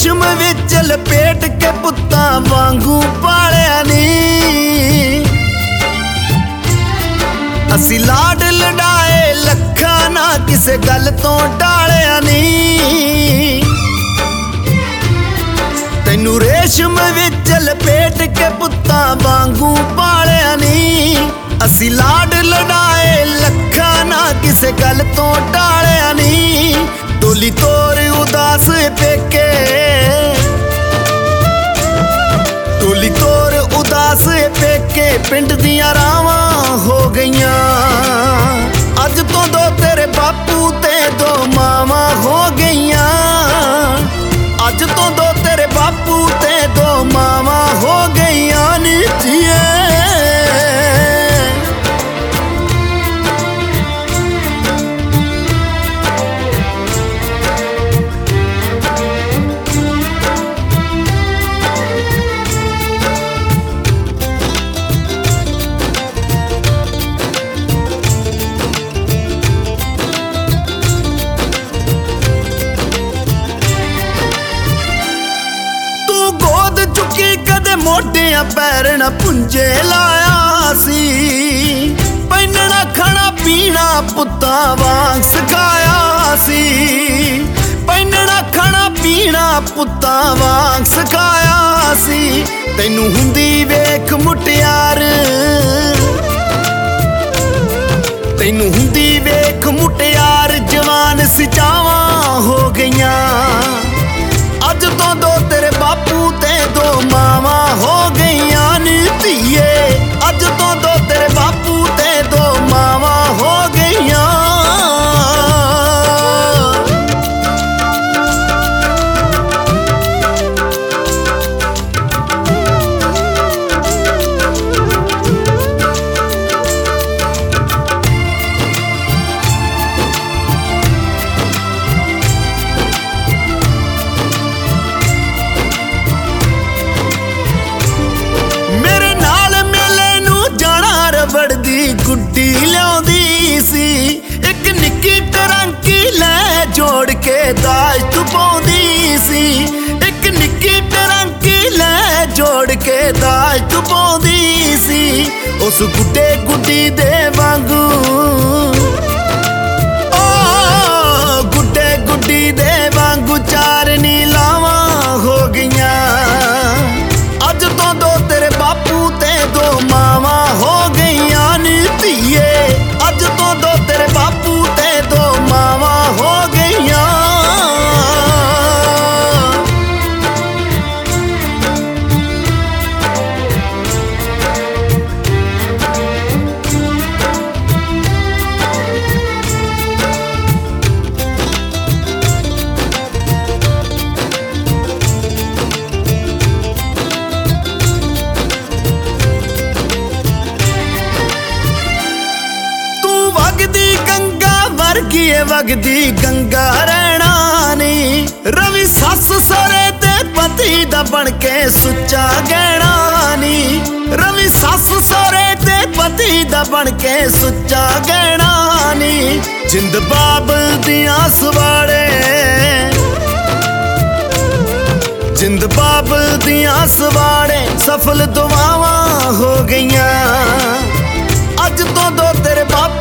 ਰੇਸ਼ਮ ਵਿੱਚ ਲਪੇਟ ਕੇ ਪੁੱਤਾਂ ਵਾਂਗੂ ਪਾਲਿਆ ਨੀ। ਅਸੀਂ ਲਾਡ ਲਡਾਏ ਲੱਖਾਂ ਨਾ ਕਿਸੇ ਗੱਲ ਤੋਂ ਟਾਲਿਆ ਨੀ। ਤੈਨੂੰ ਰੇਸ਼ਮ ਵਿੱਚ ਲਪੇਟ ਕੇ ਪੁੱਤਾਂ ਵਾਂਗੂ ਪਾਲਿਆ ਨੀ। ਅਸੀਂ ਲਾਡ ਲਡਾਏ ਲੱਖਾਂ ਨਾ ਕਿਸੇ ਗੱਲ ਤੋਂ ਟਾਲਿਆ ਨੀ। ਡੋਲੀ ਤੋਰ ਉਦਾਸ ਪੇਕੇ, ਡੋਲੀ ਤੋਰ ਉਦਾਸ ਪੇਕੇ ਪਿੰਡ ਦੀਆਂ ਰਾਵਾਂ ਹੋ ਗਈਆਂ। ਅੱਜ ਤੋਂ ਦੋ ਤੇਰੇ ਬਾਪੂ ਤੇ ਦੋ ਮਾਵਾਂ ਹੋ ਗਈਆਂ। ਅੱਜ ਤੋਂ ਦੋ ਤੇਰੇ ਬਾਪੂ ਤੇ ਦੋ ਮਾਵਾਂ ਹੋ ਗਈਆਂ ਨੀ ਧੀਏ। ਮੋਢਿਆਂ ਪੈਰ ਨਾ ਪੁੰਜੇ ਲਾਇਆ ਸੀ। ਪਹਿਨਣਾ ਖਾਣਾ ਪੀਣਾ ਪੁੱਤਾਂ ਵਾਂਗ ਸਿਖਾਇਆ ਸੀ। ਪਹਿਨਣਾ ਖਾਣਾ ਪੀਣਾ ਪੁੱਤਾਂ ਵਾਂਗ ਸਿਖਾਇਆ ਸੀ। ਤੈਨੂੰ ਹੁੰਦੀ ਵੇਖ ਮੁਟਿਆਰ, ਤੈਨੂੰ ਹੁੰਦੀ ਵੇਖ ਮੁਟਿਆਰ ਜਵਾਨ ਸਿਚਾਵਾਂ ਹੋ ਗਈਆਂ। ਅੱਜ ਤੋਂ ਦੋ ਤੇਰੇ ਬਾਪੂ ਤੇ ਦੋ ਮਾਵਾਂ ਹੋ ਗਈਆਂ ਨੀ ਧੀਏ। ਅੱਜ ਤੋਂ ਦੋ ਤੇਰੇ ਬਾਪੂ ਤੇ ਦੋ ਮਾਵਾਂ ਹੋ ਗਈਆਂ। ਗੁੱਡੀ ਲਿਆਉਂਦੀ ਸੀ ਇੱਕ ਨਿੱਕੀ ਟਰੰਕੀ ਲੈ ਜੋੜ ਕੇ ਦਾਜ ਤੂੰ ਪਾਉਂਦੀ ਸੀ। ਇੱਕ ਨਿੱਕੀ ਟਰੰਕੀ ਲੈ ਜੋੜ ਕੇ ਦਾਜ ਤੂੰ ਪਾਉਂਦੀ ਸੀ। ਉਸ ਗੁੱਡੇ ਗੁੱਡੀ ਦੇ ਵਾਂਗੂ, ਓ ਗੁੱਡੇ ਗੁੱਡੀ ਦੇ ਵਾਂਗੂ ਚਾਰ ਨੀਲਾਵਾਂ ਹੋ ਗਈਆਂ। ਅੱਜ ਤੋਂ ਦੋ ਤੇਰੇ ਬਾਪੂ ਤੇ ਦੋ ਮਾਵਾਂ ਹੋ ਗਈਆਂ ਨੀ ਧੀਏ। ਅੱਜ ਤੋਂ ਦੋ ਤੇਰੇ ਬਾਪੂ ਤੇ ਦੋ ਮਾਵਾਂ ਹੋ ਗਈਆਂ। ਵਗਦੀ ਗੰਗਾ ਰਹਿਣਾ ਨੀ। ਰਵੀ ਸੱਸ ਸਹੁਰੇ ਤੇ ਪਤੀ ਦਾ ਬਣ ਕੇ ਸੁੱਚਾ ਗਹਿਣਾ ਨੀ। ਰਵੀ ਸੱਸ ਸਹੁਰੇ ਤੇ ਪਤੀ ਦਾ ਬਣ ਕੇ ਸੁੱਚਾ ਗਹਿਣਾ ਨੀ। ਜਿੰਦ ਬਾਬਲ ਦੀਆਂ ਸਵਾੜੇ, ਜਿੰਦ ਬਾਬਲ ਦੀਆਂ ਸਵਾੜੇ ਸਫਲ ਦੁਆਵਾਂ ਹੋ ਗਈਆਂ। ਅੱਜ ਤੋਂ ਦੋ ਤੇਰੇ ਬਾਪ